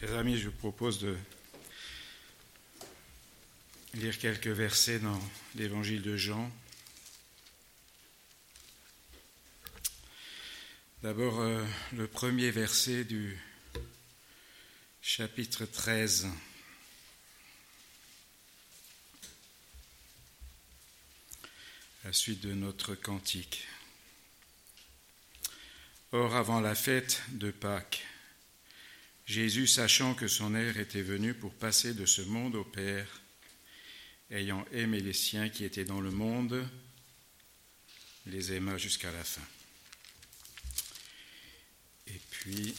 Chers amis, je vous propose de lire quelques versets dans l'évangile de Jean. D'abord, le premier verset du chapitre 13. La suite de notre cantique. Or, avant la fête de Pâques, Jésus, sachant que son heure était venue pour passer de ce monde au Père, ayant aimé les siens qui étaient dans le monde, les aima jusqu'à la fin. Et puis,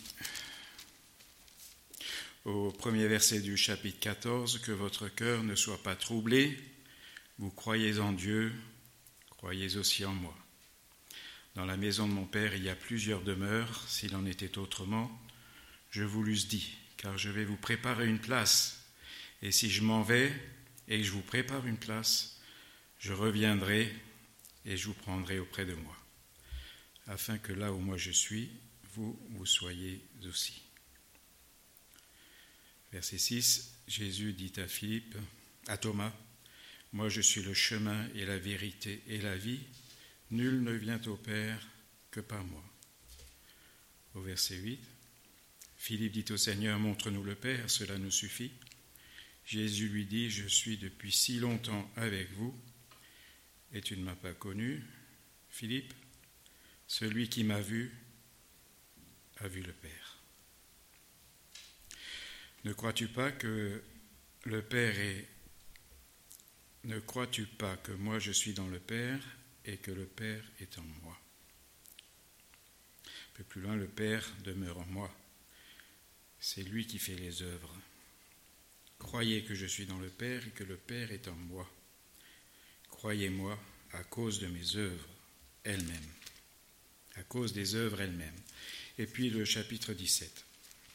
au premier verset du chapitre 14, que votre cœur ne soit pas troublé, vous croyez en Dieu, croyez aussi en moi. Dans la maison de mon Père, il y a plusieurs demeures. S'il en était autrement, je vous l'eusse dit, car je vais vous préparer une place. Et si je m'en vais et que je vous prépare une place, je reviendrai et je vous prendrai auprès de moi, afin que là où moi je suis, vous soyez aussi. Verset 6, Jésus dit à Thomas, « Moi je suis le chemin et la vérité et la vie. Nul ne vient au Père que par moi. » Au verset 8, Philippe dit au Seigneur, « Montre-nous le Père, cela nous suffit. » Jésus lui dit, « Je suis depuis si longtemps avec vous, et tu ne m'as pas connu, Philippe. Celui qui m'a vu a vu le Père. » Ne crois-tu pas que le Père est... Ne crois-tu pas que moi je suis dans le Père et que le Père est en moi? Un peu plus loin, le Père demeure en moi. C'est lui qui fait les œuvres. Croyez que je suis dans le Père et que le Père est en moi. Croyez-moi à cause de mes œuvres elles-mêmes. À cause des œuvres elles-mêmes. Et puis le chapitre 17.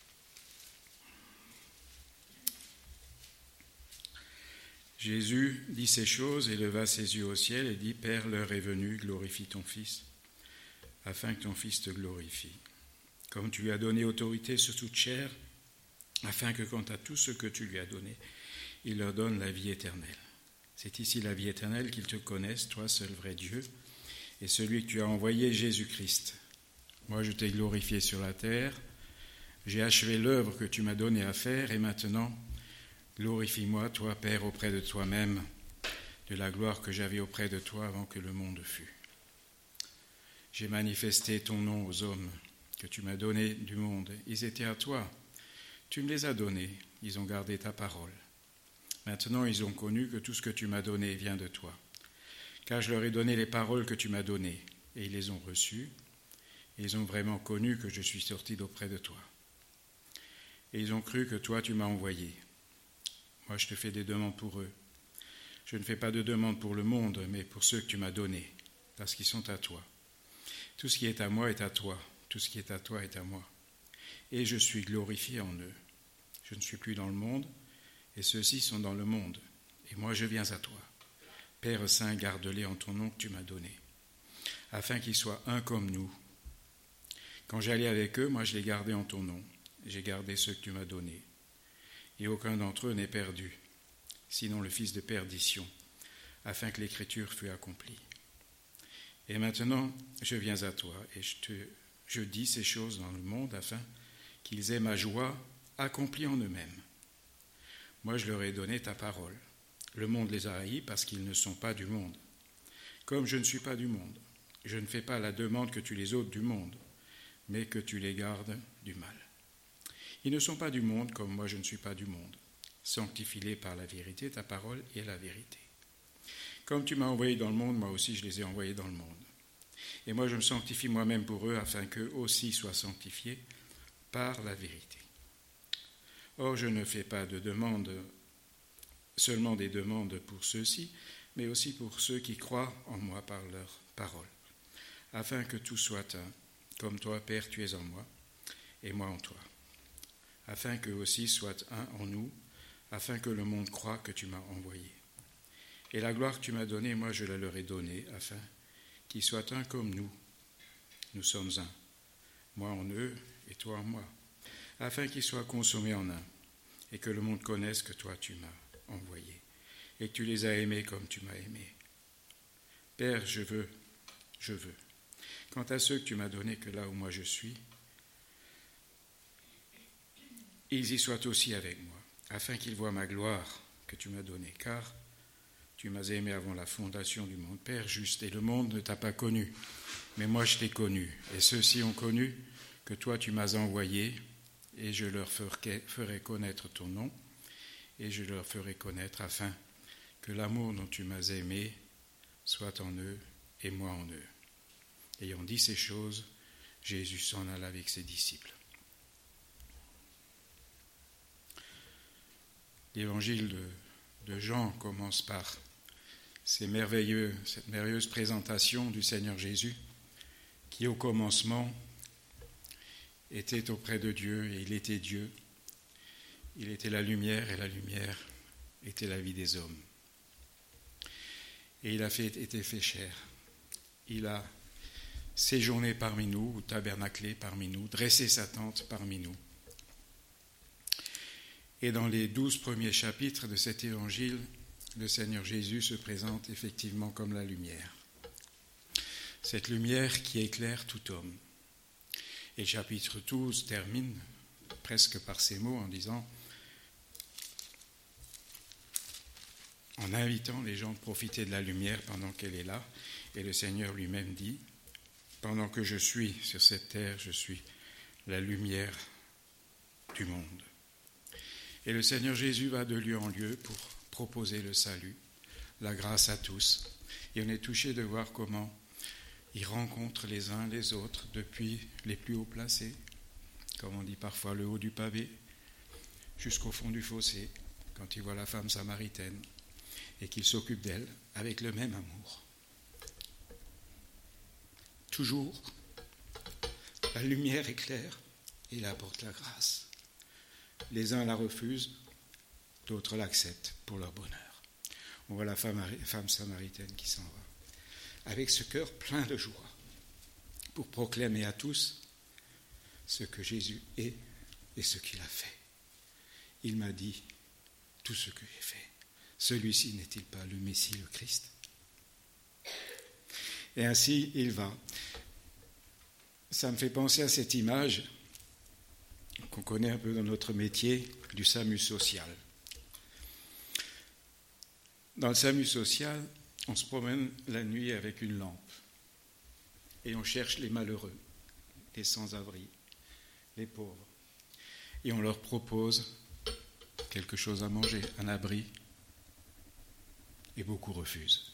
Jésus dit ces choses et leva ses yeux au ciel et dit, « Père, l'heure est venue, glorifie ton Fils, afin que ton Fils te glorifie. Comme tu lui as donné autorité sur toute chair, afin que quant à tout ce que tu lui as donné, il leur donne la vie éternelle. C'est ici la vie éternelle, qu'ils te connaissent, toi seul vrai Dieu, et celui que tu as envoyé, Jésus-Christ. Moi je t'ai glorifié sur la terre, j'ai achevé l'œuvre que tu m'as donnée à faire, et maintenant, glorifie-moi, toi, Père, auprès de toi-même, de la gloire que j'avais auprès de toi avant que le monde fût. J'ai manifesté ton nom aux hommes que tu m'as donnés du monde. Ils étaient à toi. Tu me les as donnés. Ils ont gardé ta parole. Maintenant, ils ont connu que tout ce que tu m'as donné vient de toi. Car je leur ai donné les paroles que tu m'as données, et ils les ont reçues. Et ils ont vraiment connu que je suis sorti d'auprès de toi. Et ils ont cru que toi, tu m'as envoyé. Moi, je te fais des demandes pour eux. Je ne fais pas de demandes pour le monde, mais pour ceux que tu m'as donnés, parce qu'ils sont à toi. Tout ce qui est à moi est à toi. Tout ce qui est à toi est à moi. Et je suis glorifié en eux. Je ne suis plus dans le monde, et ceux-ci sont dans le monde. Et moi, je viens à toi. Père Saint, garde-les en ton nom que tu m'as donné, afin qu'ils soient un comme nous. Quand j'allais avec eux, moi, je les gardais en ton nom. J'ai gardé ceux que tu m'as donnés. Et aucun d'entre eux n'est perdu, sinon le fils de perdition, afin que l'écriture fût accomplie. Et maintenant, je viens à toi, et je dis ces choses dans le monde, afin qu'ils aient ma joie accomplie en eux-mêmes. Moi, je leur ai donné ta parole. Le monde les a haïs parce qu'ils ne sont pas du monde. Comme je ne suis pas du monde, je ne fais pas la demande que tu les ôtes du monde, mais que tu les gardes du mal. Ils ne sont pas du monde, comme moi je ne suis pas du monde. Sanctifie-les par la vérité, ta parole est la vérité. Comme tu m'as envoyé dans le monde, moi aussi je les ai envoyés dans le monde. Et moi je me sanctifie moi-même pour eux, afin qu'eux aussi soient sanctifiés par la vérité. Or je ne fais pas de demandes, seulement des demandes pour ceux-ci, mais aussi pour ceux qui croient en moi par leur parole, afin que tout soit un, comme toi, Père, tu es en moi, et moi en toi, afin qu'eux aussi soient un en nous, afin que le monde croie que tu m'as envoyé. Et la gloire que tu m'as donnée, moi je la leur ai donnée, afin qu'ils soient un comme nous. Nous sommes un, moi en eux et toi en moi, afin qu'ils soient consommés en un, et que le monde connaisse que toi tu m'as envoyé, et que tu les as aimés comme tu m'as aimé. Père, je veux. Quant à ceux que tu m'as donnés, que là où moi je suis, ils y soient aussi avec moi, afin qu'ils voient ma gloire que tu m'as donnée, car tu m'as aimé avant la fondation du monde. Père juste, et le monde ne t'a pas connu, mais moi je t'ai connu, et ceux-ci ont connu que toi tu m'as envoyé, et je leur ferai connaître ton nom, et je leur ferai connaître afin que l'amour dont tu m'as aimé soit en eux et moi en eux. Ayant dit ces choses, Jésus s'en alla avec ses disciples. L'évangile de Jean commence par cette merveilleuse présentation du Seigneur Jésus, qui au commencement était auprès de Dieu, et il était Dieu. Il était la lumière, et la lumière était la vie des hommes. Et il a été fait chair. Il a séjourné parmi nous, ou tabernaclé parmi nous, dressé sa tente parmi nous. Et dans les 12 premiers chapitres de cet évangile, le Seigneur Jésus se présente effectivement comme la lumière. Cette lumière qui éclaire tout homme. Et le chapitre 12 termine presque par ces mots en disant, en invitant les gens à profiter de la lumière pendant qu'elle est là. Et le Seigneur lui-même dit, pendant que je suis sur cette terre, je suis la lumière du monde. Et le Seigneur Jésus va de lieu en lieu pour proposer le salut, la grâce à tous. Et on est touché de voir comment il rencontre les uns les autres, depuis les plus haut placés, comme on dit parfois le haut du pavé, jusqu'au fond du fossé, quand il voit la femme samaritaine, et qu'il s'occupe d'elle avec le même amour. Toujours, la lumière éclaire et il apporte la grâce. Les uns la refusent, d'autres l'acceptent pour leur bonheur. On voit la femme samaritaine qui s'en va, avec ce cœur plein de joie, pour proclamer à tous ce que Jésus est et ce qu'il a fait. Il m'a dit tout ce que j'ai fait. Celui-ci n'est-il pas le Messie, le Christ ? Et ainsi, il va. Ça me fait penser à cette image qu'on connaît un peu dans notre métier du SAMU social. Dans le SAMU social, on se promène la nuit avec une lampe et on cherche les malheureux, les sans-abri, les pauvres. Et on leur propose quelque chose à manger, un abri, et beaucoup refusent.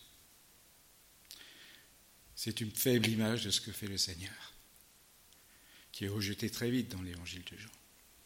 C'est une faible image de ce que fait le Seigneur, qui est rejeté très vite dans l'évangile de Jean.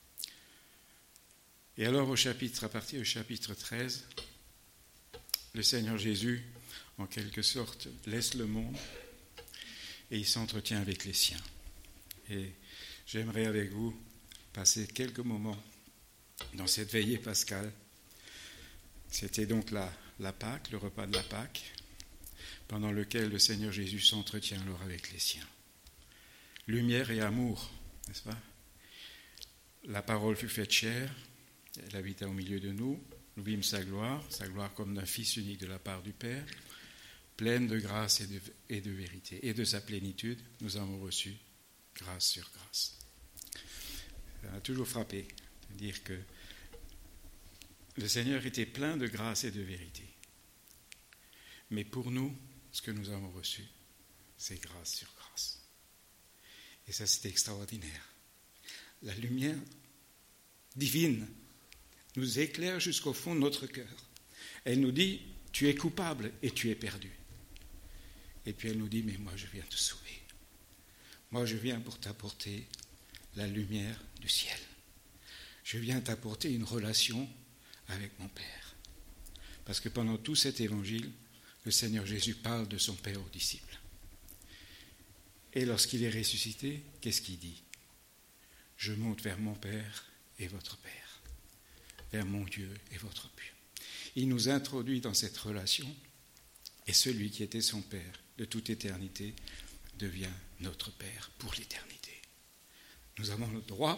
Et alors à partir du chapitre 13, le Seigneur Jésus, en quelque sorte, laisse le monde et il s'entretient avec les siens. Et j'aimerais avec vous passer quelques moments dans cette veillée pascale. C'était donc la Pâque, le repas de la Pâque, pendant lequel le Seigneur Jésus s'entretient alors avec les siens. Lumière et amour, n'est-ce pas ? La parole fut faite chair, elle habita au milieu de nous, nous vîmes sa gloire comme d'un Fils unique de la part du Père, pleine de grâce et de vérité. Et de sa plénitude, nous avons reçu grâce sur grâce. Ça m'a toujours frappé de dire que le Seigneur était plein de grâce et de vérité. Mais pour nous, ce que nous avons reçu, c'est grâce sur grâce. Et ça, c'est extraordinaire. La lumière divine nous éclaire jusqu'au fond de notre cœur. Elle nous dit, tu es coupable et tu es perdu. Et puis elle nous dit, mais moi je viens te sauver. Moi je viens pour t'apporter la lumière du ciel. Je viens t'apporter une relation avec mon Père. Parce que pendant tout cet évangile, le Seigneur Jésus parle de son Père aux disciples. Et lorsqu'il est ressuscité, qu'est-ce qu'il dit ? Je monte vers mon Père et votre Père, vers mon Dieu et votre Dieu. Il nous introduit dans cette relation, et celui qui était son Père de toute éternité devient notre Père pour l'éternité. Nous avons le droit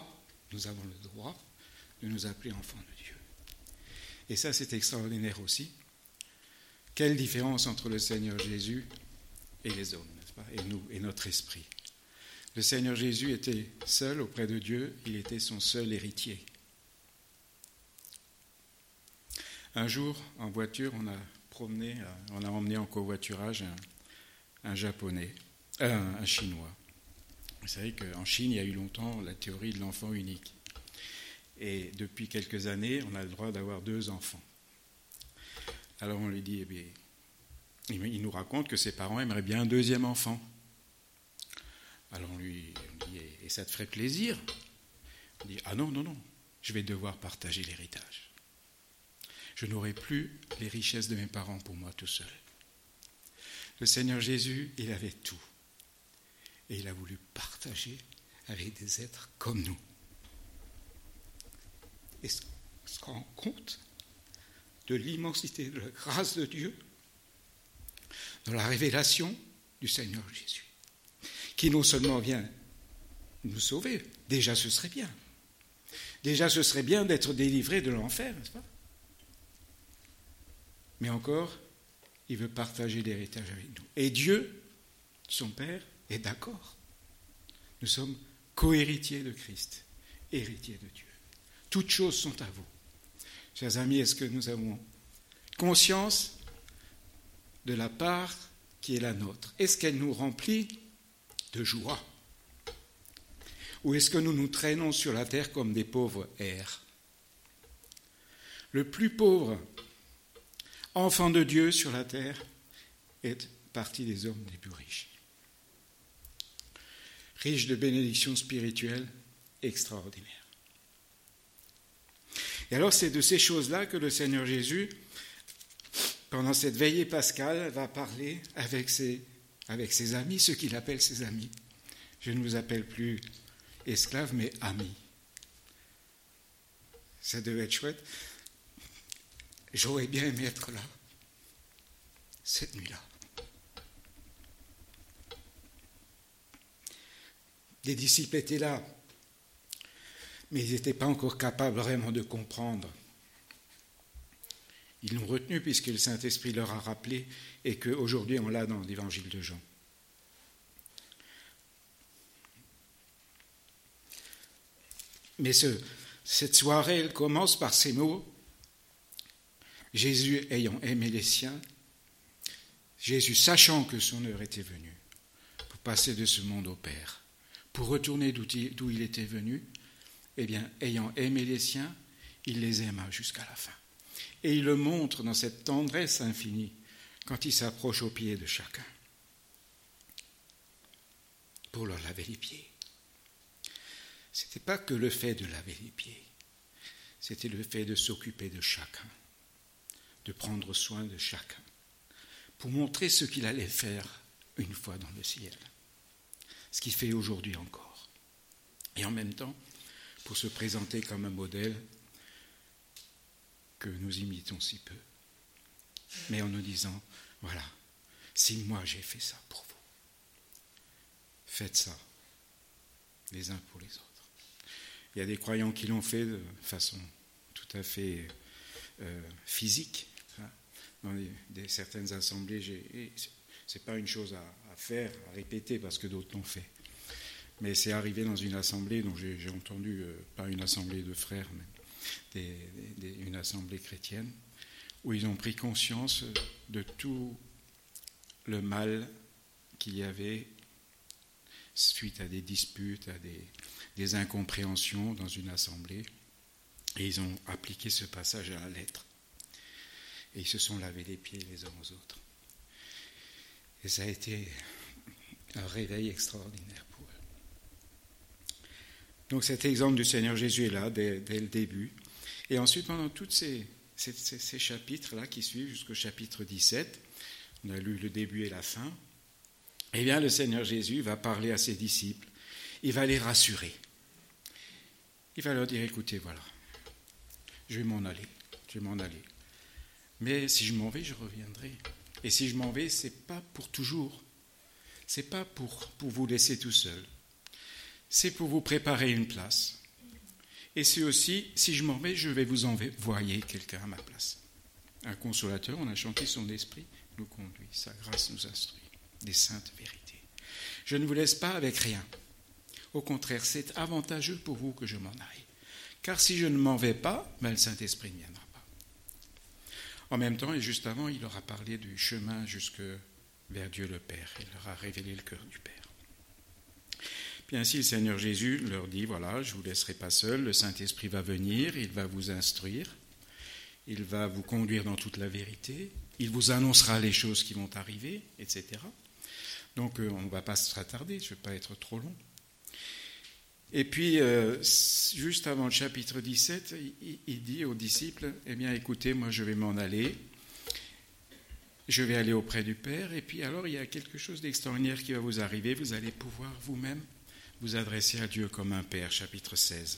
nous avons le droit de nous appeler enfants de Dieu. Et ça, c'est extraordinaire aussi. Quelle différence entre le Seigneur Jésus et les hommes, n'est-ce pas, et nous, et notre esprit. Le Seigneur Jésus était seul auprès de Dieu, il était son seul héritier. Un jour, en voiture, on a emmené en covoiturage un Japonais, un Chinois. Vous savez qu'en Chine, il y a eu longtemps la théorie de l'enfant unique. Et depuis quelques années, on a le droit d'avoir 2 enfants. Alors on lui dit, il nous raconte que ses parents aimeraient bien un 2e enfant. Alors on lui dit, et ça te ferait plaisir? Il dit, ah non, je vais devoir partager l'héritage. Je n'aurai plus les richesses de mes parents pour moi tout seul. Le Seigneur Jésus, il avait tout. Et il a voulu partager avec des êtres comme nous. Est-ce qu'on rend compte de l'immensité de la grâce de Dieu dans la révélation du Seigneur Jésus, qui non seulement vient nous sauver, déjà ce serait bien. Déjà ce serait bien d'être délivré de l'enfer, n'est-ce pas? Mais encore, il veut partager l'héritage avec nous. Et Dieu, son Père, est d'accord. Nous sommes co-héritiers de Christ, héritiers de Dieu. Toutes choses sont à vous. Chers amis, est-ce que nous avons conscience de la part qui est la nôtre? Est-ce qu'elle nous remplit de joie? Ou est-ce que nous nous traînons sur la terre comme des pauvres hères? Le plus pauvre enfant de Dieu sur la terre est partie des hommes les plus riches. Riche de bénédictions spirituelles extraordinaires. Et alors c'est de ces choses-là que le Seigneur Jésus, pendant cette veillée pascale, va parler avec ses amis, ceux qu'il appelle ses amis. Je ne vous appelle plus esclaves, mais amis. Ça devait être chouette. J'aurais bien aimé être là, cette nuit-là. Les disciples étaient là, mais ils n'étaient pas encore capables vraiment de comprendre. Ils l'ont retenu puisque le Saint-Esprit leur a rappelé et qu'aujourd'hui on l'a dans l'Évangile de Jean. Mais cette soirée, elle commence par ces mots. Jésus ayant aimé les siens, Jésus sachant que son heure était venue pour passer de ce monde au Père, pour retourner d'où il était venu, eh bien, ayant aimé les siens, il les aima jusqu'à la fin. Et il le montre dans cette tendresse infinie quand il s'approche aux pieds de chacun pour leur laver les pieds. Ce n'était pas que le fait de laver les pieds, c'était le fait de s'occuper de chacun, de prendre soin de chacun, pour montrer ce qu'il allait faire une fois dans le ciel, ce qu'il fait aujourd'hui encore. Et en même temps, pour se présenter comme un modèle que nous imitons si peu, mais en nous disant, voilà, si moi j'ai fait ça pour vous, faites ça les uns pour les autres. Il y a des croyants qui l'ont fait de façon tout à fait physique. Dans certaines assemblées, ce n'est pas une chose à faire, à répéter, parce que d'autres l'ont fait. Mais c'est arrivé dans une assemblée, dont j'ai entendu, pas une assemblée de frères, mais une assemblée chrétienne, où ils ont pris conscience de tout le mal qu'il y avait suite à des disputes, à des incompréhensions dans une assemblée. Et ils ont appliqué ce passage à la lettre. Et ils se sont lavés les pieds les uns aux autres. Et ça a été un réveil extraordinaire pour eux. Donc cet exemple du Seigneur Jésus est là dès le début. Et ensuite, pendant tous ces chapitres-là qui suivent jusqu'au chapitre 17, on a lu le début et la fin, eh bien le Seigneur Jésus va parler à ses disciples, il va les rassurer. Il va leur dire, écoutez, voilà, je vais m'en aller. Mais si je m'en vais, je reviendrai. Et si je m'en vais, ce n'est pas pour toujours. Ce n'est pas pour vous laisser tout seul. C'est pour vous préparer une place. Et c'est aussi, si je m'en vais, je vais vous envoyer quelqu'un à ma place. Un consolateur, on a chanté, son esprit nous conduit, sa grâce nous instruit, des saintes vérités. Je ne vous laisse pas avec rien. Au contraire, c'est avantageux pour vous que je m'en aille. Car si je ne m'en vais pas, le Saint-Esprit ne viendra pas. En même temps, et juste avant, il leur a parlé du chemin jusque vers Dieu le Père. Il leur a révélé le cœur du Père. Puis ainsi, le Seigneur Jésus leur dit, voilà, je ne vous laisserai pas seul, le Saint-Esprit va venir, il va vous instruire, il va vous conduire dans toute la vérité, il vous annoncera les choses qui vont arriver, etc. Donc, on ne va pas se attarder, je ne vais pas être trop long. Et puis, juste avant le chapitre 17, il dit aux disciples, eh bien, écoutez, moi, je vais m'en aller. Je vais aller auprès du Père. Et puis, alors, il y a quelque chose d'extraordinaire qui va vous arriver. Vous allez pouvoir vous-même vous adresser à Dieu comme un Père, chapitre 16.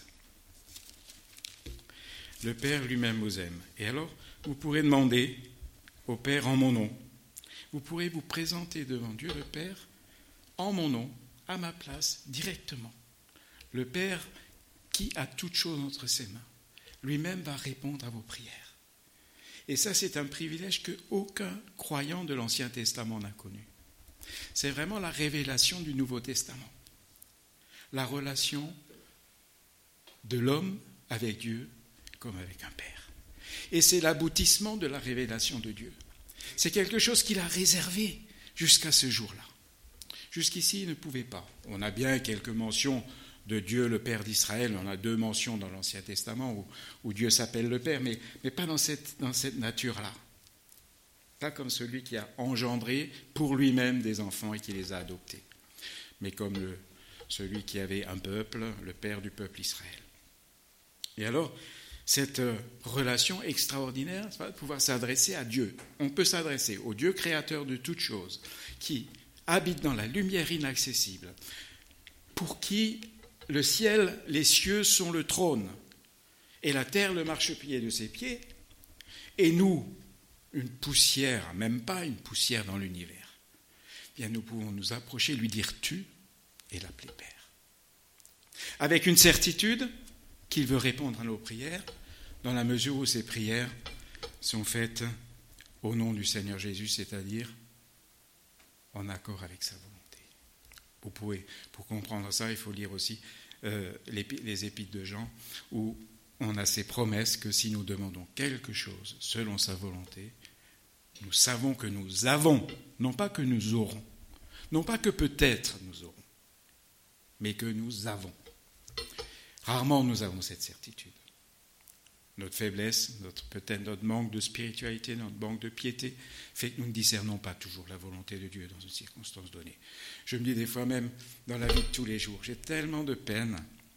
Le Père lui-même vous aime. Et alors, vous pourrez demander au Père en mon nom. Vous pourrez vous présenter devant Dieu, le Père, en mon nom, à ma place, directement. Le Père, qui a toutes choses entre ses mains, lui-même va répondre à vos prières. Et ça, c'est un privilège qu'aucun croyant de l'Ancien Testament n'a connu. C'est vraiment la révélation du Nouveau Testament. La relation de l'homme avec Dieu comme avec un Père. Et c'est l'aboutissement de la révélation de Dieu. C'est quelque chose qu'il a réservé jusqu'à ce jour-là. Jusqu'ici, il ne pouvait pas. On a bien quelques mentions de Dieu, le Père d'Israël. On a 2 mentions dans l'Ancien Testament où Dieu s'appelle le Père, mais pas dans cette nature-là. Pas comme celui qui a engendré pour lui-même des enfants et qui les a adoptés, mais comme celui qui avait un peuple, le Père du peuple Israël. Et alors, cette relation extraordinaire, c'est de pouvoir s'adresser à Dieu. On peut s'adresser au Dieu créateur de toutes choses, qui habite dans la lumière inaccessible, pour qui le ciel, les cieux sont le trône, et la terre le marchepied de ses pieds, et nous, une poussière, même pas une poussière dans l'univers. Bien, nous pouvons nous approcher, lui dire tu, et l'appeler Père. Avec une certitude qu'il veut répondre à nos prières, dans la mesure où ces prières sont faites au nom du Seigneur Jésus, c'est-à-dire en accord avec sa volonté. Vous pouvez, pour comprendre ça, il faut lire aussi les épîtres de Jean, où on a ces promesses que si nous demandons quelque chose selon sa volonté, nous savons que nous avons, non pas que nous aurons, non pas que peut-être nous aurons, mais que nous avons. Rarement nous avons cette certitude. Notre faiblesse, peut-être notre manque de spiritualité, notre manque de piété, fait que nous ne discernons pas toujours la volonté de Dieu dans une circonstance donnée. Je me dis des fois même, dans la vie de tous les jours, j'ai tellement de peine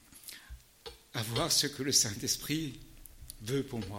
à voir ce que le Saint-Esprit veut pour moi.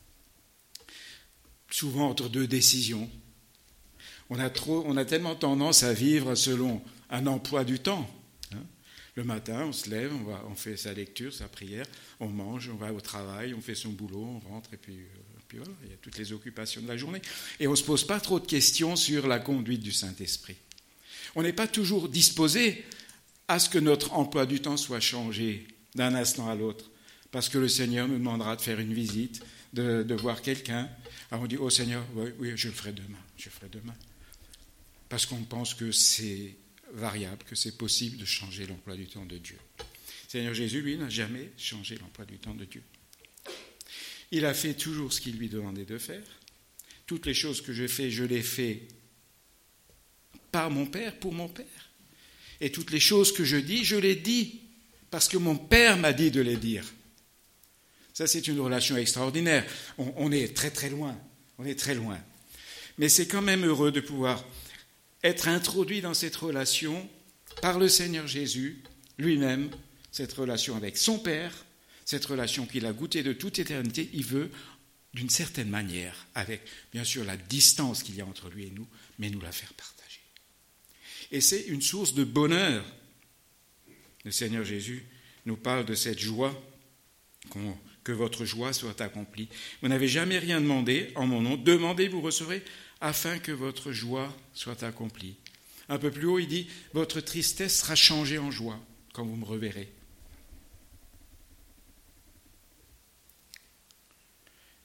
Souvent entre 2 décisions. On a tellement tendance à vivre selon un emploi du temps. Le matin, on se lève, on fait sa lecture, sa prière, on mange, on va au travail, on fait son boulot, on rentre, et puis voilà, il y a toutes les occupations de la journée. Et on ne se pose pas trop de questions sur la conduite du Saint-Esprit. On n'est pas toujours disposé à ce que notre emploi du temps soit changé d'un instant à l'autre, parce que le Seigneur nous demandera de faire une visite, de voir quelqu'un. Alors on dit, oh Seigneur, oui, je le ferai demain. Parce qu'on pense que c'est variable, que c'est possible de changer l'emploi du temps de Dieu. Le Seigneur Jésus, lui, n'a jamais changé l'emploi du temps de Dieu. Il a fait toujours ce qu'il lui demandait de faire. Toutes les choses que je fais, je les fais par mon Père, pour mon Père. Et toutes les choses que je dis, je les dis parce que mon Père m'a dit de les dire. Ça, c'est une relation extraordinaire. On est très très loin. On est très loin. Mais c'est quand même heureux de pouvoir être introduit dans cette relation par le Seigneur Jésus lui-même, cette relation avec son Père, cette relation qu'il a goûtée de toute éternité. Il veut, d'une certaine manière, avec bien sûr la distance qu'il y a entre lui et nous, mais nous la faire partager. Et c'est une source de bonheur. Le Seigneur Jésus nous parle de cette joie, que votre joie soit accomplie. Vous n'avez jamais rien demandé en mon nom, demandez, vous recevrez, afin que votre joie soit accomplie. Un peu plus haut, il dit, votre tristesse sera changée en joie quand vous me reverrez.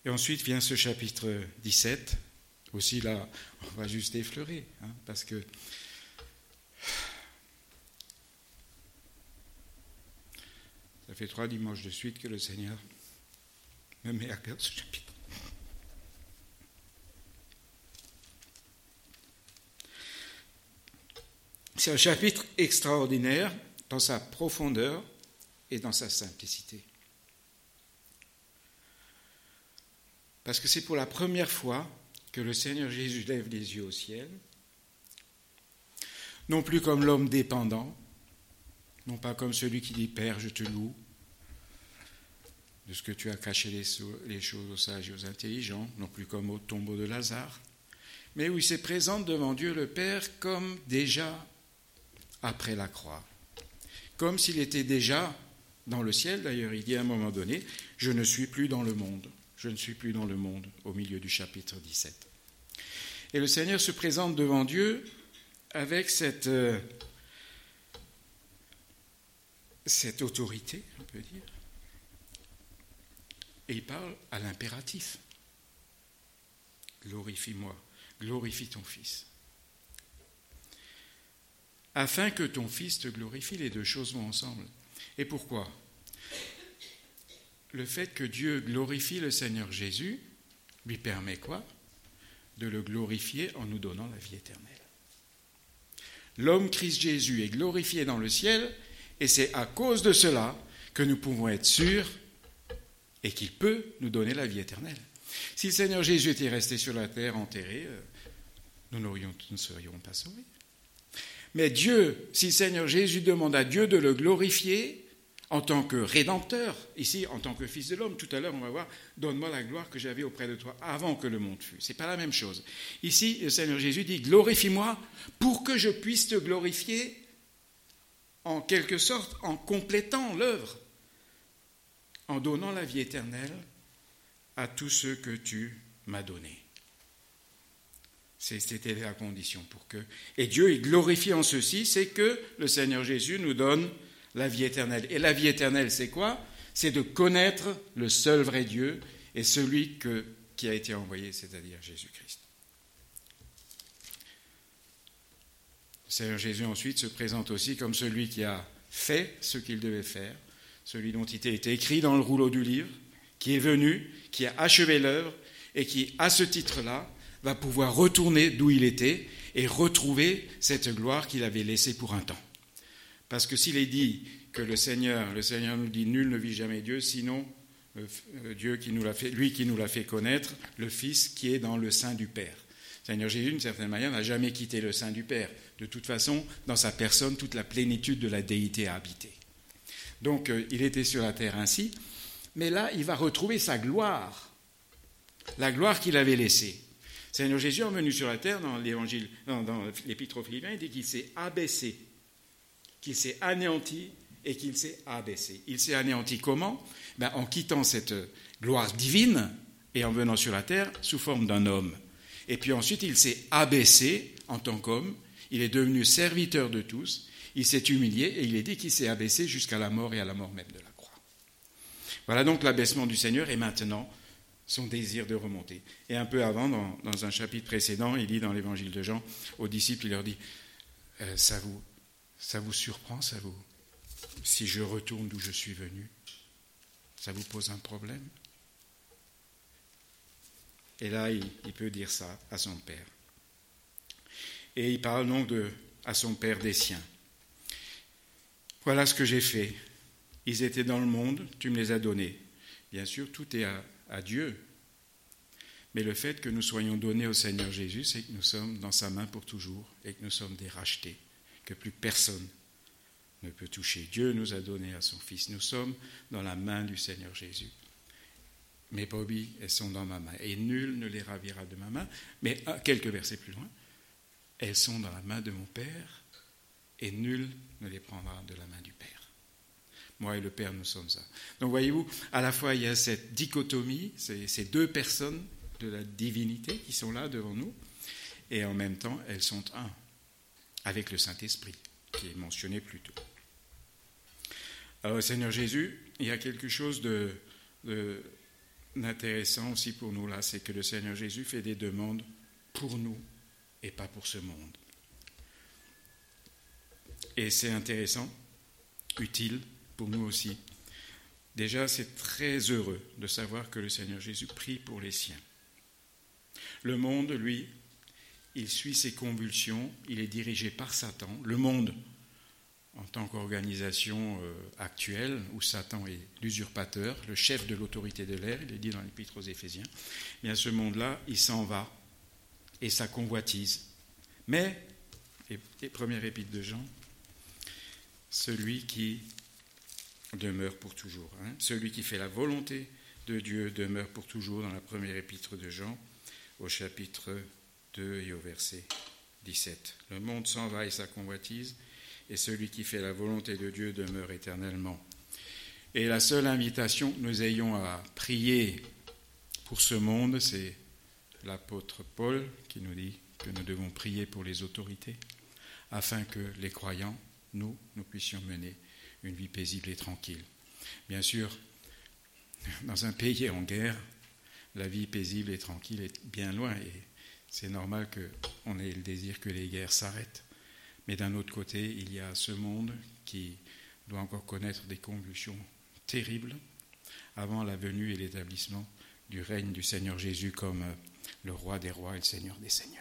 Et ensuite vient ce chapitre 17. Aussi là, on va juste effleurer, parce que ça fait 3 dimanches de suite que le Seigneur me met à cœur ce chapitre. C'est un chapitre extraordinaire dans sa profondeur et dans sa simplicité. Parce que c'est pour la première fois que le Seigneur Jésus lève les yeux au ciel, non plus comme l'homme dépendant, non pas comme celui qui dit « Père, je te loue de ce que tu as caché les choses aux sages et aux intelligents », non plus comme au tombeau de Lazare, mais où il se présente devant Dieu le Père comme déjà après la croix, comme s'il était déjà dans le ciel. D'ailleurs, il dit à un moment donné « Je ne suis plus dans le monde ». Je ne suis plus dans le monde, au milieu du chapitre 17. Et le Seigneur se présente devant Dieu avec cette autorité, on peut dire. Et il parle à l'impératif. Glorifie-moi, glorifie ton Fils. Afin que ton Fils te glorifie, les deux choses vont ensemble. Et pourquoi ? Le fait que Dieu glorifie le Seigneur Jésus lui permet quoi ? De le glorifier en nous donnant la vie éternelle. L'homme Christ Jésus est glorifié dans le ciel, et c'est à cause de cela que nous pouvons être sûrs et qu'il peut nous donner la vie éternelle. Si le Seigneur Jésus était resté sur la terre enterré, nous ne serions pas sauvés. Mais Dieu, si le Seigneur Jésus demande à Dieu de le glorifier, en tant que rédempteur, ici en tant que fils de l'homme, tout à l'heure on va voir, donne-moi la gloire que j'avais auprès de toi avant que le monde fût. Ce n'est pas la même chose. Ici, le Seigneur Jésus dit, glorifie-moi pour que je puisse te glorifier en quelque sorte en complétant l'œuvre, en donnant la vie éternelle à tous ceux que tu m'as donnés. C'était la condition pour que... Et Dieu est glorifié en ceci, c'est que le Seigneur Jésus nous donne la vie éternelle. Et la vie éternelle, c'est quoi ? C'est de connaître le seul vrai Dieu et celui qui a été envoyé, c'est-à-dire Jésus-Christ. Le Seigneur Jésus ensuite se présente aussi comme celui qui a fait ce qu'il devait faire, celui dont il était écrit dans le rouleau du livre, qui est venu, qui a achevé l'œuvre et qui, à ce titre-là, va pouvoir retourner d'où il était et retrouver cette gloire qu'il avait laissée pour un temps. Parce que s'il est dit que le Seigneur nous dit « Nul ne vit jamais Dieu, sinon Dieu qui nous l'a fait, lui qui nous l'a fait connaître, le Fils qui est dans le sein du Père ». Le Seigneur Jésus, d'une certaine manière, n'a jamais quitté le sein du Père. De toute façon, dans sa personne, toute la plénitude de la déité a habité. Donc, il était sur la terre ainsi, mais là, il va retrouver sa gloire, la gloire qu'il avait laissée. Le Seigneur Jésus est venu sur la terre, dans l'Épître aux Philippiens, il dit qu'il s'est abaissé, qu'il s'est anéanti et qu'il s'est abaissé. Il s'est anéanti comment ? En quittant cette gloire divine et en venant sur la terre sous forme d'un homme. Et puis ensuite, il s'est abaissé en tant qu'homme, il est devenu serviteur de tous, il s'est humilié et il est dit qu'il s'est abaissé jusqu'à la mort et à la mort même de la croix. Voilà donc l'abaissement du Seigneur et maintenant son désir de remonter. Et un peu avant, dans un chapitre précédent, il dit dans l'évangile de Jean aux disciples, il leur dit ça vous surprend, si je retourne d'où je suis venu, ça vous pose un problème ? Et là, il peut dire ça à son Père. Et il parle donc à son Père des siens. Voilà ce que j'ai fait. Ils étaient dans le monde, tu me les as donnés. Bien sûr, tout est à Dieu. Mais le fait que nous soyons donnés au Seigneur Jésus, c'est que nous sommes dans sa main pour toujours et que nous sommes des rachetés, que plus personne ne peut toucher. Dieu nous a donné à son Fils. Nous sommes dans la main du Seigneur Jésus. Mes brebis, elles sont dans ma main et nul ne les ravira de ma main. Mais quelques versets plus loin, elles sont dans la main de mon Père et nul ne les prendra de la main du Père. Moi et le Père, nous sommes un. Donc voyez-vous, à la fois il y a cette dichotomie, ces deux personnes de la divinité qui sont là devant nous, et en même temps, elles sont un, avec le Saint-Esprit, qui est mentionné plus tôt. Alors, Seigneur Jésus, il y a quelque chose intéressant aussi pour nous là, c'est que le Seigneur Jésus fait des demandes pour nous et pas pour ce monde. Et c'est intéressant, utile pour nous aussi. Déjà, c'est très heureux de savoir que le Seigneur Jésus prie pour les siens. Le monde, lui, il suit ses convulsions, il est dirigé par Satan. Le monde, en tant qu'organisation actuelle, où Satan est l'usurpateur, le chef de l'autorité de l'air, il est dit dans l'Épître aux Éphésiens, bien ce monde-là, il s'en va, et ça convoitise. Mais, et première épître de Jean, celui qui demeure pour toujours. Celui qui fait la volonté de Dieu demeure pour toujours, dans la première épître de Jean, au chapitre 2 et au verset 17. Le monde s'en va et sa convoitise, et celui qui fait la volonté de Dieu demeure éternellement. Et la seule invitation que nous ayons à prier pour ce monde, c'est l'apôtre Paul qui nous dit que nous devons prier pour les autorités, afin que les croyants, nous puissions mener une vie paisible et tranquille. Bien sûr, dans un pays en guerre, la vie paisible et tranquille est bien loin, et c'est normal qu'on ait le désir que les guerres s'arrêtent. Mais d'un autre côté, il y a ce monde qui doit encore connaître des convulsions terribles avant la venue et l'établissement du règne du Seigneur Jésus comme le roi des rois et le Seigneur des seigneurs.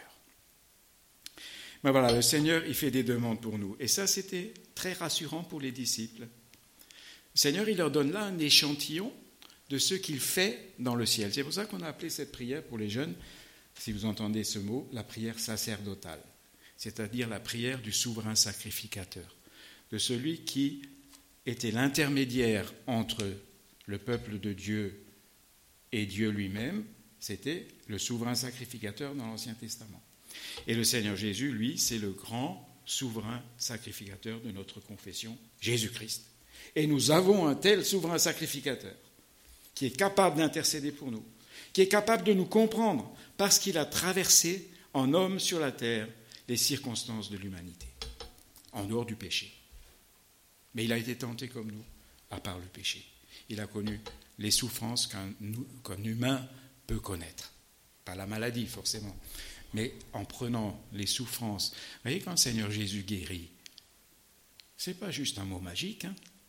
Mais voilà, le Seigneur, il fait des demandes pour nous. Et ça, c'était très rassurant pour les disciples. Le Seigneur, il leur donne là un échantillon de ce qu'il fait dans le ciel. C'est pour ça qu'on a appelé cette prière pour les jeunes, si vous entendez ce mot, la prière sacerdotale, c'est-à-dire la prière du souverain sacrificateur, de celui qui était l'intermédiaire entre le peuple de Dieu et Dieu lui-même. C'était le souverain sacrificateur dans l'Ancien Testament. Et le Seigneur Jésus, lui, c'est le grand souverain sacrificateur de notre confession, Jésus-Christ. Et nous avons un tel souverain sacrificateur qui est capable d'intercéder pour nous, qui est capable de nous comprendre parce qu'il a traversé en homme sur la terre les circonstances de l'humanité, en dehors du péché. Mais il a été tenté comme nous, à part le péché. Il a connu les souffrances qu'un humain peut connaître. Pas la maladie, forcément, mais en prenant les souffrances. Vous voyez, quand le Seigneur Jésus guérit, ce n'est pas juste un mot magique.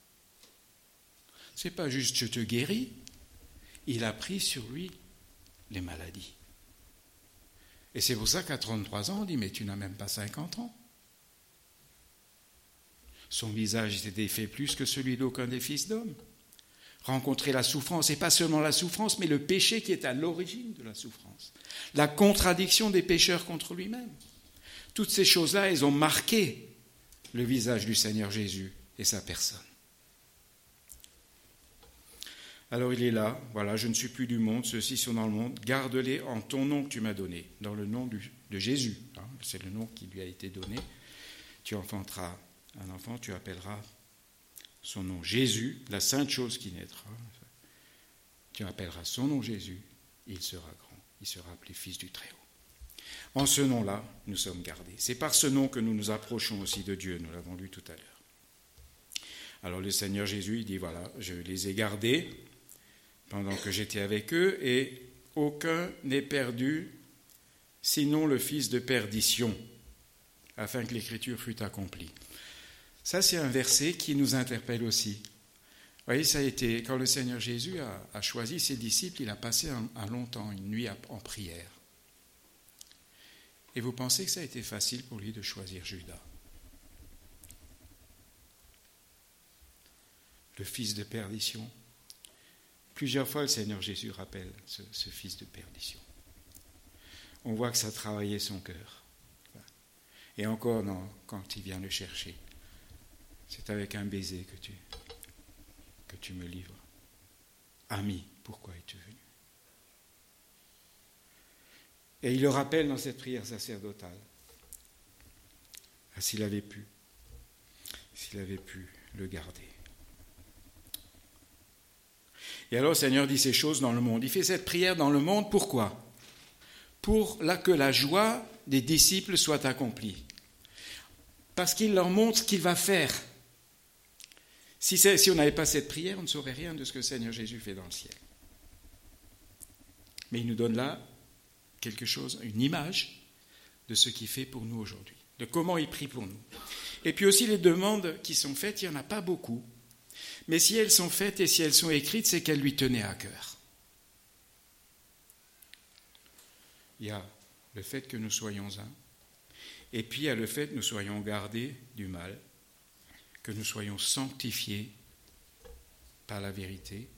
Ce n'est pas juste « je te guéris ». Il a pris sur lui les maladies. Et c'est pour ça qu'à 33 ans, on dit « mais tu n'as même pas 50 ans ». Son visage était fait plus que celui d'aucun des fils d'hommes. Rencontrer la souffrance, et pas seulement la souffrance, mais le péché qui est à l'origine de la souffrance. La contradiction des pécheurs contre lui-même. Toutes ces choses-là, elles ont marqué le visage du Seigneur Jésus et sa personne. Alors il est là, voilà, je ne suis plus du monde, ceux-ci sont dans le monde, garde-les en ton nom que tu m'as donné, dans le nom de Jésus, c'est le nom qui lui a été donné. Tu enfanteras un enfant, tu appelleras son nom Jésus, la sainte chose qui naîtra. Tu appelleras son nom Jésus, il sera grand, il sera appelé fils du Très-Haut. En ce nom-là, nous sommes gardés. C'est par ce nom que nous nous approchons aussi de Dieu, nous l'avons lu tout à l'heure. Alors le Seigneur Jésus, il dit, voilà, je les ai gardés pendant que j'étais avec eux, et aucun n'est perdu, sinon le fils de perdition, afin que l'écriture fût accomplie. Ça, c'est un verset qui nous interpelle aussi. Vous voyez, ça a été, quand le Seigneur Jésus a choisi ses disciples, il a passé un long temps, une nuit en prière. Et vous pensez que ça a été facile pour lui de choisir Judas, le fils de perdition? Plusieurs fois, le Seigneur Jésus rappelle ce fils de perdition. On voit que ça travaillait son cœur. Et encore, non, quand il vient le chercher, c'est avec un baiser que tu me livres. Ami, pourquoi es-tu venu? Et il le rappelle dans cette prière sacerdotale. Ah, s'il avait pu le garder. Et alors le Seigneur dit ces choses dans le monde. Il fait cette prière dans le monde, pourquoi? Pour que la joie des disciples soit accomplie. Parce qu'il leur montre ce qu'il va faire. Si on n'avait pas cette prière, on ne saurait rien de ce que le Seigneur Jésus fait dans le ciel. Mais il nous donne là quelque chose, une image de ce qu'il fait pour nous aujourd'hui, de comment il prie pour nous. Et puis aussi les demandes qui sont faites, il n'y en a pas beaucoup. Mais si elles sont faites et si elles sont écrites, c'est qu'elles lui tenaient à cœur. Il y a le fait que nous soyons un, et puis il y a le fait que nous soyons gardés du mal, que nous soyons sanctifiés par la vérité,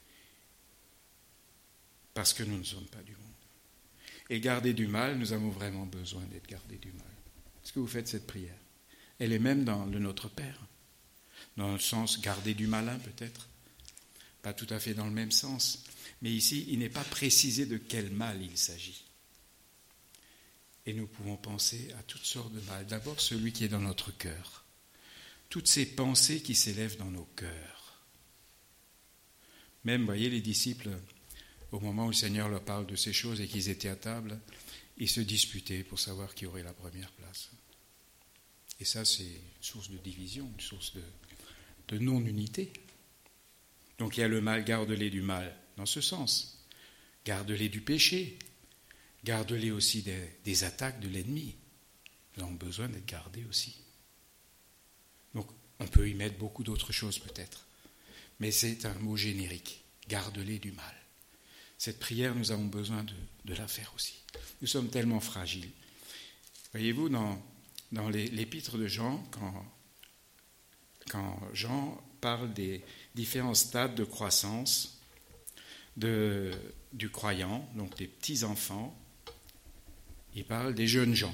parce que nous ne sommes pas du monde. Et gardés du mal, nous avons vraiment besoin d'être gardés du mal. Est-ce que vous faites cette prière? Elle est même dans le Notre Père, dans le sens garder du malin peut-être, pas tout à fait dans le même sens, mais ici il n'est pas précisé de quel mal il s'agit. Et nous pouvons penser à toutes sortes de mal. D'abord celui qui est dans notre cœur, toutes ces pensées qui s'élèvent dans nos cœurs. Même, voyez, les disciples, au moment où le Seigneur leur parle de ces choses et qu'ils étaient à table, ils se disputaient pour savoir qui aurait la première place. Et ça, c'est une source de division, une source de non-unité. Donc il y a le mal, garde-les du mal, dans ce sens. Garde-les du péché. Garde-les aussi des attaques de l'ennemi. Nous avons besoin d'être gardés aussi. Donc on peut y mettre beaucoup d'autres choses peut-être. Mais c'est un mot générique. Garde-les du mal. Cette prière, nous avons besoin de la faire aussi. Nous sommes tellement fragiles. Voyez-vous, dans l'épître de Jean, quand Jean parle des différents stades de croissance du croyant, donc des petits-enfants, il parle des jeunes gens,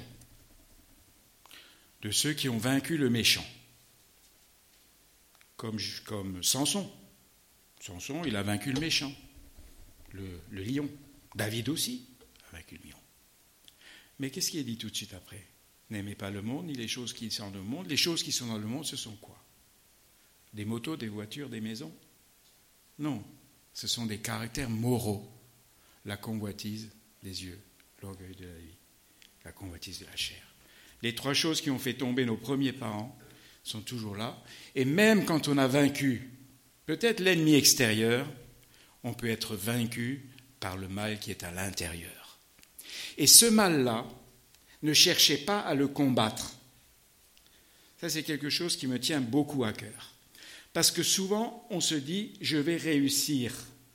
de ceux qui ont vaincu le méchant, comme Samson. Samson, il a vaincu le méchant, le lion. David aussi a vaincu le lion. Mais qu'est-ce qui est dit tout de suite après? N'aimez pas le monde, ni les choses qui sont dans le monde. Les choses qui sont dans le monde, ce sont quoi? Des motos, des voitures, des maisons? Non, ce sont des caractères moraux. La convoitise des yeux, l'orgueil de la vie, la convoitise de la chair. Les trois choses qui ont fait tomber nos premiers parents sont toujours là. Et même quand on a vaincu peut-être l'ennemi extérieur, on peut être vaincu par le mal qui est à l'intérieur. Et ce mal-là, ne cherchez pas à le combattre. Ça, c'est quelque chose qui me tient beaucoup à cœur. Parce que souvent, on se dit, je vais réussir.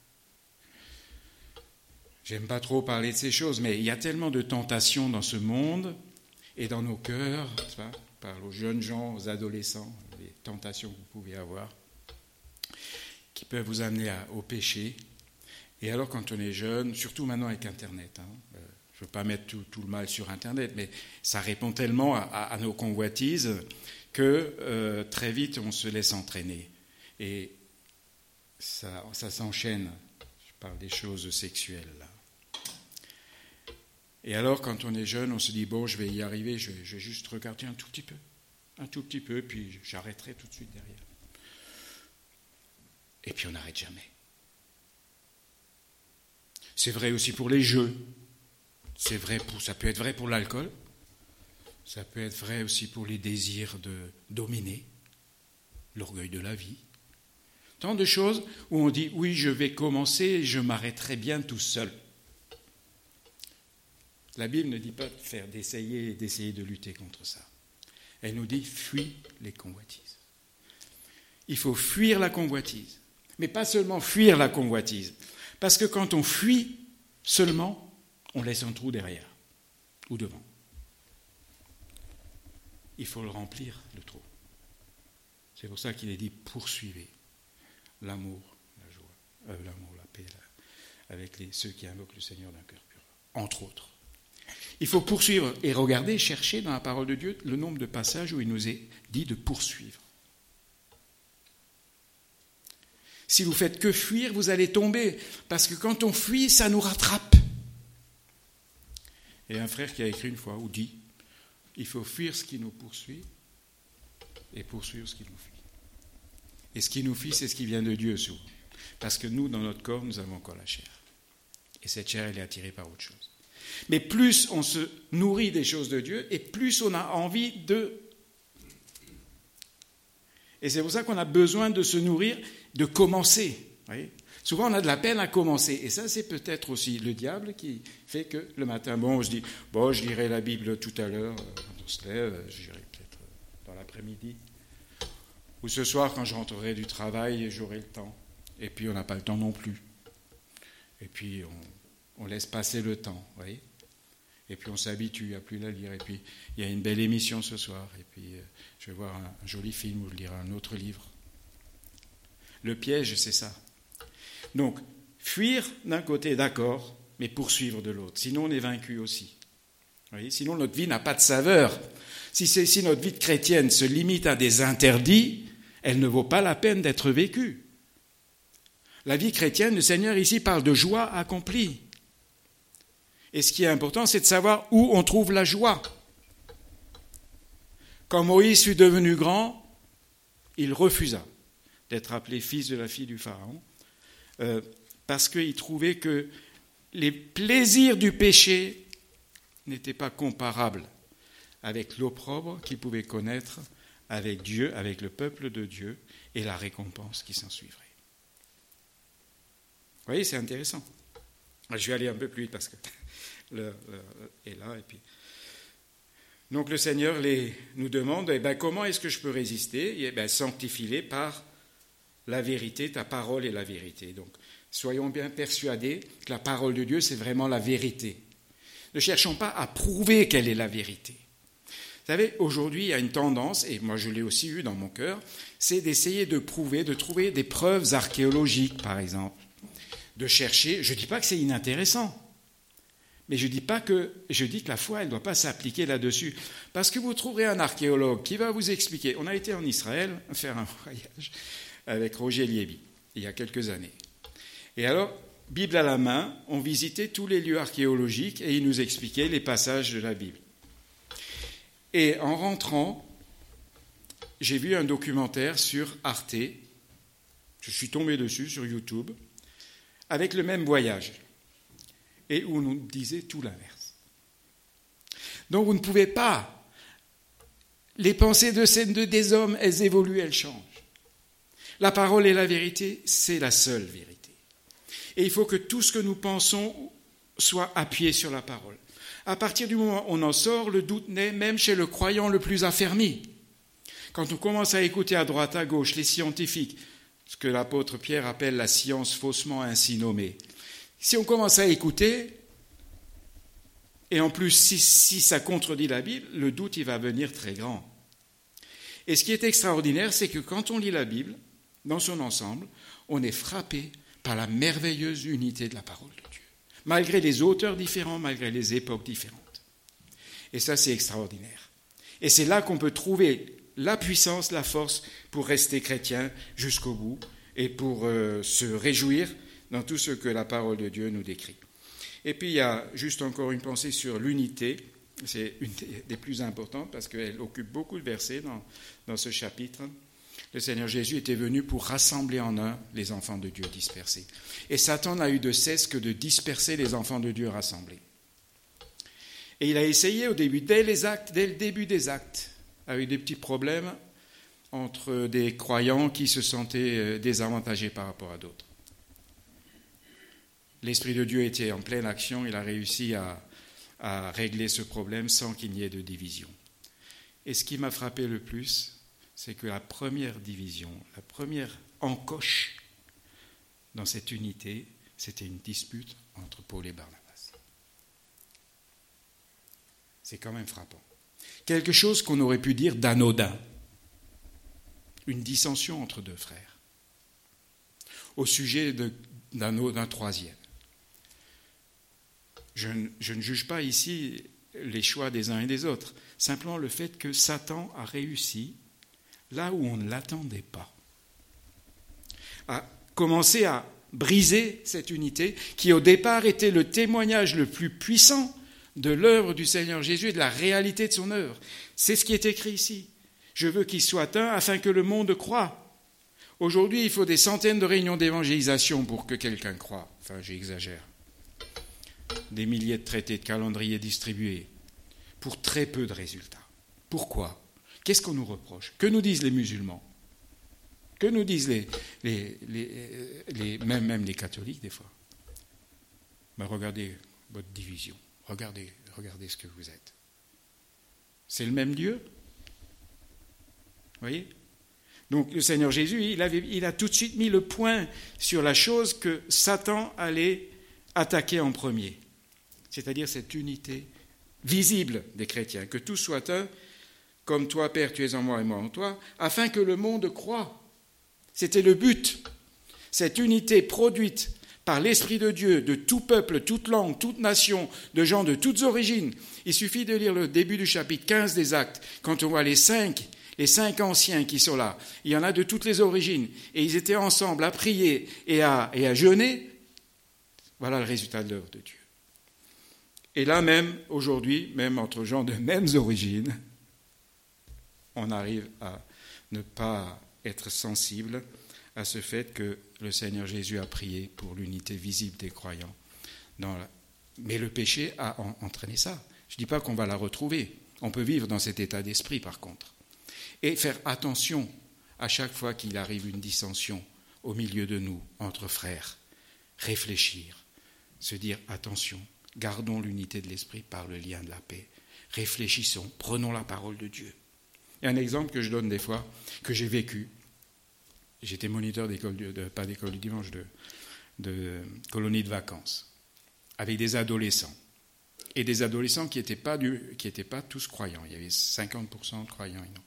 J'aime pas trop parler de ces choses, mais il y a tellement de tentations dans ce monde et dans nos cœurs. Je parle aux jeunes gens, aux adolescents, les tentations que vous pouvez avoir, qui peuvent vous amener au péché. Et alors, quand on est jeune, surtout maintenant avec Internet, je ne veux pas mettre tout le mal sur Internet, mais ça répond tellement à nos convoitises que très vite, on se laisse entraîner. Et ça s'enchaîne. Je parle des choses sexuelles, là. Et alors, quand on est jeune, on se dit, bon, je vais y arriver, je vais juste regarder un tout petit peu, puis j'arrêterai tout de suite derrière. Et puis on n'arrête jamais. C'est vrai aussi pour les jeux. Ça peut être vrai pour l'alcool. Ça peut être vrai aussi pour les désirs de dominer, l'orgueil de la vie. Tant de choses où on dit, oui, je vais commencer et je m'arrêterai bien tout seul. La Bible ne dit pas d'essayer de lutter contre ça. Elle nous dit, fuis les convoitises. Il faut fuir la convoitise. Mais pas seulement fuir la convoitise. Parce que quand on fuit seulement, on laisse un trou derrière ou devant. Il faut le remplir, le trou. C'est pour ça qu'il est dit, poursuivez l'amour, la paix, avec ceux qui invoquent le Seigneur d'un cœur pur, entre autres. Il faut poursuivre et regarder, chercher dans la parole de Dieu le nombre de passages où il nous est dit de poursuivre. Si vous faites que fuir, vous allez tomber, parce que quand on fuit, ça nous rattrape. Et un frère qui a écrit une fois, ou dit, il faut fuir ce qui nous poursuit et poursuivre ce qui nous fuit. Et ce qui nous fuit, c'est ce qui vient de Dieu souvent. Parce que nous, dans notre corps, nous avons encore la chair. Et cette chair, elle est attirée par autre chose. Mais plus on se nourrit des choses de Dieu, et plus on a envie de... Et c'est pour ça qu'on a besoin de se nourrir, de commencer. Voyez ? Souvent, on a de la peine à commencer. Et ça, c'est peut-être aussi le diable qui fait que le matin, on se dit, je lirai la Bible tout à l'heure, quand on se lève, j'irai peut-être dans l'après-midi. Ou ce soir, quand je rentrerai du travail, j'aurai le temps. Et puis, on n'a pas le temps non plus. Et puis, on laisse passer le temps, vous voyez. Et puis, on s'habitue à plus la lire. Et puis, il y a une belle émission ce soir. Et puis, je vais voir un joli film ou je lirai un autre livre. Le piège, c'est ça. Donc, fuir d'un côté, d'accord, mais poursuivre de l'autre. Sinon, on est vaincu aussi. Vous voyez, sinon, notre vie n'a pas de saveur. Si notre vie de chrétienne se limite à des interdits, elle ne vaut pas la peine d'être vécue. La vie chrétienne, le Seigneur ici parle de joie accomplie. Et ce qui est important, c'est de savoir où on trouve la joie. Quand Moïse fut devenu grand, il refusa d'être appelé fils de la fille du Pharaon, parce qu'il trouvait que les plaisirs du péché n'étaient pas comparables avec l'opprobre qu'il pouvait connaître avec Dieu, avec le peuple de Dieu, et la récompense qui s'en suivrait. Vous voyez, c'est intéressant. Je vais aller un peu plus vite parce que l'heure est là. Et puis... Donc le Seigneur nous demande, comment est-ce que je peux résister ? Sanctifie-les par la vérité, ta parole est la vérité. Donc soyons bien persuadés que la parole de Dieu, c'est vraiment la vérité. Ne cherchons pas à prouver quelle est la vérité. Vous savez, aujourd'hui, il y a une tendance, et moi je l'ai aussi eu dans mon cœur, c'est d'essayer de prouver, de trouver des preuves archéologiques, par exemple. De chercher, je ne dis pas que c'est inintéressant, mais je dis que la foi, elle ne doit pas s'appliquer là-dessus. Parce que vous trouverez un archéologue qui va vous expliquer. On a été en Israël faire un voyage avec Roger Liévy, il y a quelques années. Et alors, Bible à la main, on visitait tous les lieux archéologiques et il nous expliquait les passages de la Bible. Et en rentrant, j'ai vu un documentaire sur Arte, je suis tombé dessus sur YouTube, avec le même voyage, et où on nous disait tout l'inverse. Donc vous ne pouvez pas. Les pensées des hommes, elles évoluent, elles changent. La parole et la vérité, c'est la seule vérité. Et il faut que tout ce que nous pensons soit appuyé sur la parole. À partir du moment où on en sort, le doute naît même chez le croyant le plus affermi. Quand on commence à écouter à droite, à gauche, les scientifiques, ce que l'apôtre Pierre appelle la science faussement ainsi nommée. Si on commence à écouter, et en plus si ça contredit la Bible, le doute il va venir très grand. Et ce qui est extraordinaire, c'est que quand on lit la Bible, dans son ensemble, on est frappé par la merveilleuse unité de la parole de Dieu, malgré les auteurs différents, malgré les époques différentes. Et ça, c'est extraordinaire. Et c'est là qu'on peut trouver la puissance, la force pour rester chrétien jusqu'au bout et pour se réjouir dans tout ce que la parole de Dieu nous décrit. Et puis il y a juste encore une pensée sur l'unité, c'est une des plus importantes parce qu'elle occupe beaucoup de versets dans ce chapitre. Le Seigneur Jésus était venu pour rassembler en un les enfants de Dieu dispersés. Et Satan n'a eu de cesse que de disperser les enfants de Dieu rassemblés. Et il a essayé au début, dès le début des actes, avec des petits problèmes entre des croyants qui se sentaient désavantagés par rapport à d'autres. L'Esprit de Dieu était en pleine action, il a réussi à régler ce problème sans qu'il n'y ait de division. Et ce qui m'a frappé le plus, c'est que la première division, la première encoche dans cette unité, c'était une dispute entre Paul et Barnabas. C'est quand même frappant. Quelque chose qu'on aurait pu dire d'anodin. Une dissension entre deux frères. Au sujet d'un troisième. Je ne juge pas ici les choix des uns et des autres. Simplement le fait que Satan a réussi, là où on ne l'attendait pas, à commencer à briser cette unité qui au départ était le témoignage le plus puissant de l'œuvre du Seigneur Jésus et de la réalité de son œuvre. C'est ce qui est écrit ici. Je veux qu'il soit un afin que le monde croie. Aujourd'hui, il faut des centaines de réunions d'évangélisation pour que quelqu'un croie. Enfin, j'exagère. Des milliers de traités de calendrier distribués pour très peu de résultats. Pourquoi ? Qu'est-ce qu'on nous reproche ? Que nous disent les musulmans ? Que nous disent même les catholiques des fois? Ben, regardez votre division, regardez ce que vous êtes. C'est le même Dieu? Vous voyez? Donc le Seigneur Jésus, il a tout de suite mis le point sur la chose que Satan allait attaquer en premier, c'est-à-dire cette unité visible des chrétiens, que tous soient un, comme toi, Père, tu es en moi et moi en toi, afin que le monde croie. C'était le but. Cette unité produite par l'Esprit de Dieu, de tout peuple, toute langue, toute nation, de gens de toutes origines. Il suffit de lire le début du chapitre 15 des Actes, quand on voit les cinq anciens qui sont là. Il y en a de toutes les origines. Et ils étaient ensemble à prier et à jeûner. Voilà le résultat de l'œuvre de Dieu. Et là même, aujourd'hui, même entre gens de mêmes origines, on arrive à ne pas être sensible à ce fait que le Seigneur Jésus a prié pour l'unité visible des croyants. Mais le péché a entraîné ça. Je ne dis pas qu'on va la retrouver. On peut vivre dans cet état d'esprit, par contre. Et faire attention à chaque fois qu'il arrive une dissension au milieu de nous, entre frères. Réfléchir, se dire attention, gardons l'unité de l'esprit par le lien de la paix. Réfléchissons, prenons la parole de Dieu. Et un exemple que je donne des fois, que j'ai vécu. J'étais moniteur pas d'école du dimanche, de colonie de vacances, avec des adolescents. Et des adolescents qui n'étaient pas tous croyants. Il y avait 50% de croyants et non.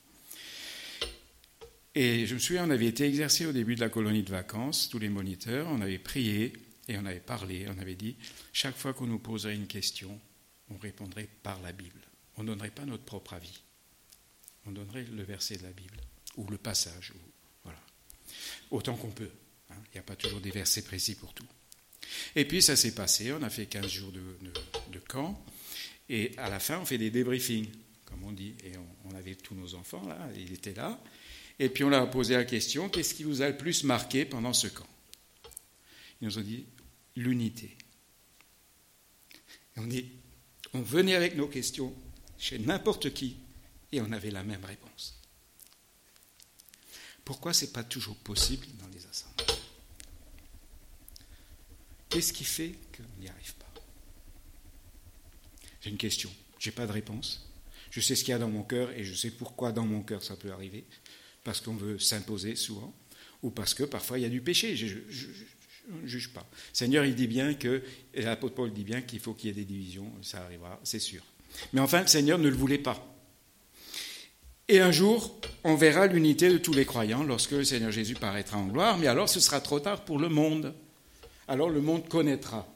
Et je me souviens, on avait été exercés au début de la colonie de vacances, tous les moniteurs, on avait prié et on avait parlé, on avait dit, chaque fois qu'on nous poserait une question, on répondrait par la Bible. On ne donnerait pas notre propre avis. On donnerait le verset de la Bible, ou le passage, voilà. Autant qu'on peut. Il n'y a pas toujours des versets précis pour tout. Et puis ça s'est passé, on a fait 15 jours de camp, et à la fin on fait des débriefings, comme on dit, et on avait tous nos enfants là, ils étaient là, et puis on leur a posé la question, qu'est-ce qui vous a le plus marqué pendant ce camp? Ils nous ont dit, l'unité. Et on venait avec nos questions chez n'importe qui, et on avait la même réponse. Pourquoi ce n'est pas toujours possible dans les assemblées? Qu'est-ce qui fait qu'on n'y arrive pas? J'ai une question, je n'ai pas de réponse. Je sais ce qu'il y a dans mon cœur et je sais pourquoi dans mon cœur ça peut arriver. Parce qu'on veut s'imposer souvent, ou parce que parfois il y a du péché. Je ne juge pas. Le Seigneur, il dit bien que, et l'apôtre Paul dit bien qu'il faut qu'il y ait des divisions, ça arrivera, c'est sûr. Mais enfin, le Seigneur ne le voulait pas. Et un jour, on verra l'unité de tous les croyants lorsque le Seigneur Jésus paraîtra en gloire, mais alors ce sera trop tard pour le monde. Alors le monde connaîtra.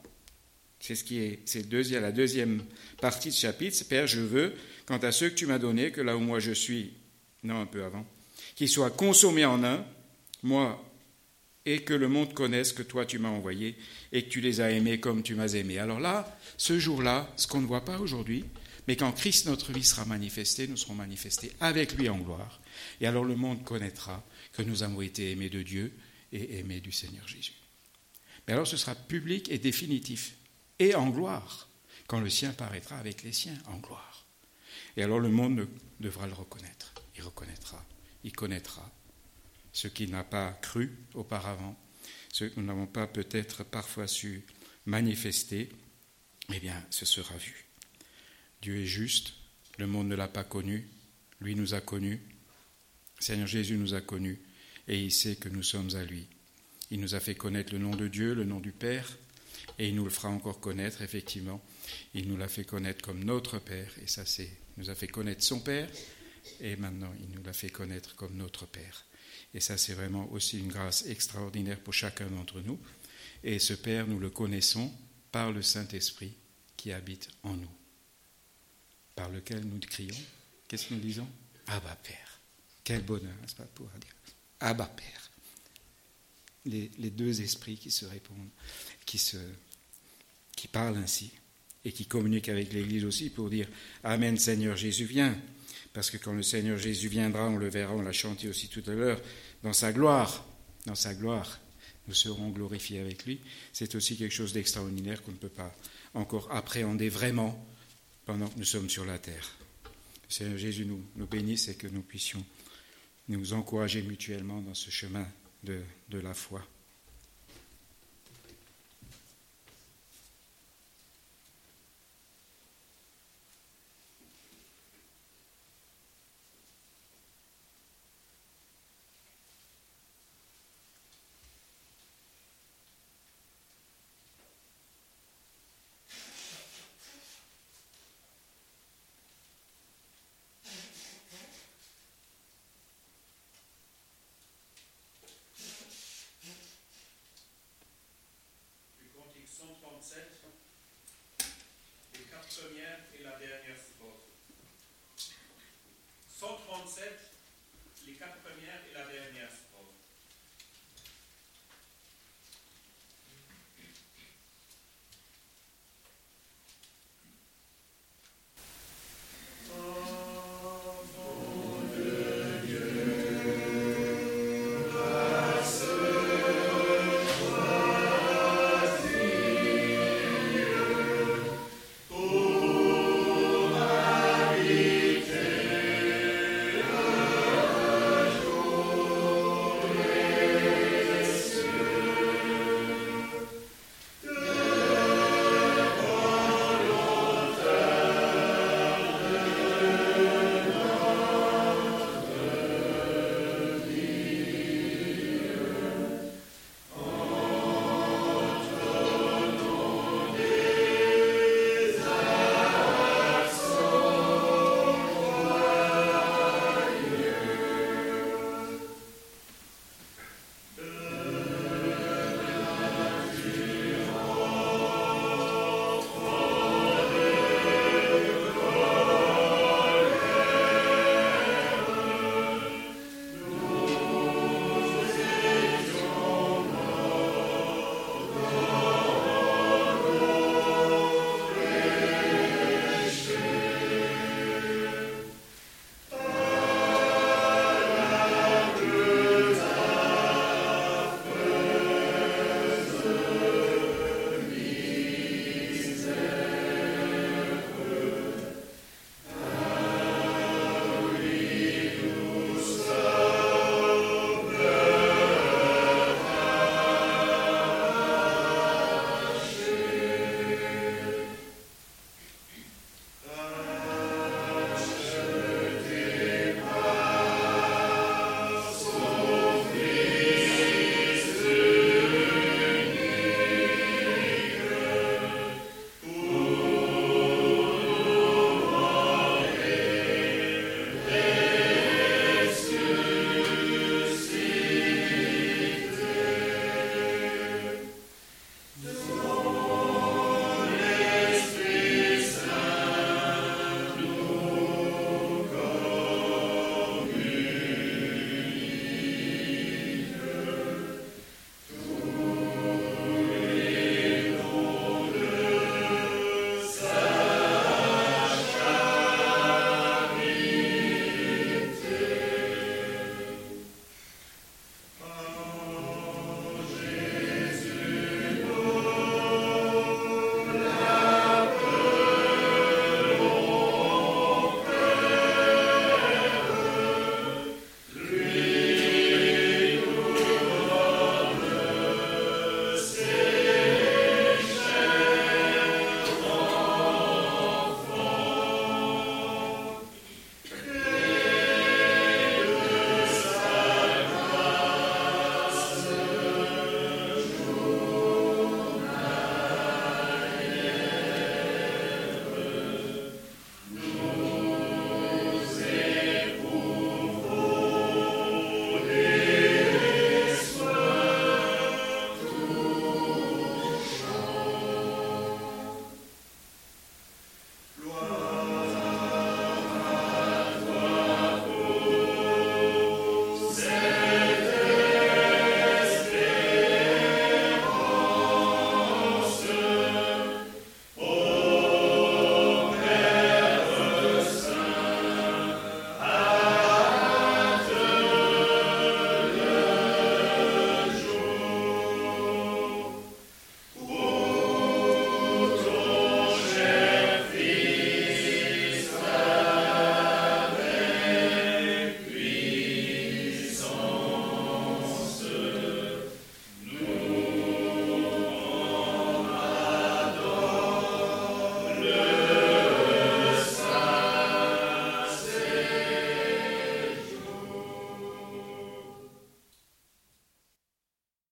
C'est la deuxième partie de ce chapitre. C'est, Père, je veux, quant à ceux que tu m'as donnés, que là où moi je suis, non, un peu avant, qu'ils soient consommés en un, moi, et que le monde connaisse que toi tu m'as envoyé et que tu les as aimés comme tu m'as aimé. Alors là, ce jour-là, ce qu'on ne voit pas aujourd'hui, mais quand Christ notre vie sera manifesté, nous serons manifestés avec lui en gloire. Et alors le monde connaîtra que nous avons été aimés de Dieu et aimés du Seigneur Jésus. Mais alors ce sera public et définitif, et en gloire, quand le sien paraîtra avec les siens en gloire. Et alors le monde devra le reconnaître. Il reconnaîtra, il connaîtra ce qu'il n'a pas cru auparavant, ce que nous n'avons pas peut-être parfois su manifester, eh bien ce sera vu. Dieu est juste, le monde ne l'a pas connu, lui nous a connus, Seigneur Jésus nous a connus, et il sait que nous sommes à lui. Il nous a fait connaître le nom de Dieu, le nom du Père, et il nous le fera encore connaître, effectivement. Il nous l'a fait connaître comme notre Père, et ça c'est, il nous a fait connaître son Père, et maintenant il nous l'a fait connaître comme notre Père. Et ça c'est vraiment aussi une grâce extraordinaire pour chacun d'entre nous. Et ce Père, nous le connaissons par le Saint-Esprit qui habite en nous, par lequel nous crions. Qu'est-ce que nous disons? Abba Père. Quel bonheur, n'est-ce pas, de pouvoir dire Abba Père. Les deux esprits qui se répondent, qui parlent ainsi et qui communiquent avec l'Église aussi pour dire Amen, Seigneur Jésus, viens. Parce que quand le Seigneur Jésus viendra, on le verra, on l'a chanté aussi tout à l'heure, dans sa gloire, nous serons glorifiés avec lui. C'est aussi quelque chose d'extraordinaire qu'on ne peut pas encore appréhender vraiment pendant que nous sommes sur la terre. Le Seigneur Jésus nous bénisse et que nous puissions nous encourager mutuellement dans ce chemin de la foi. Cantique 137, les 4 premières et la dernière strophe. 137.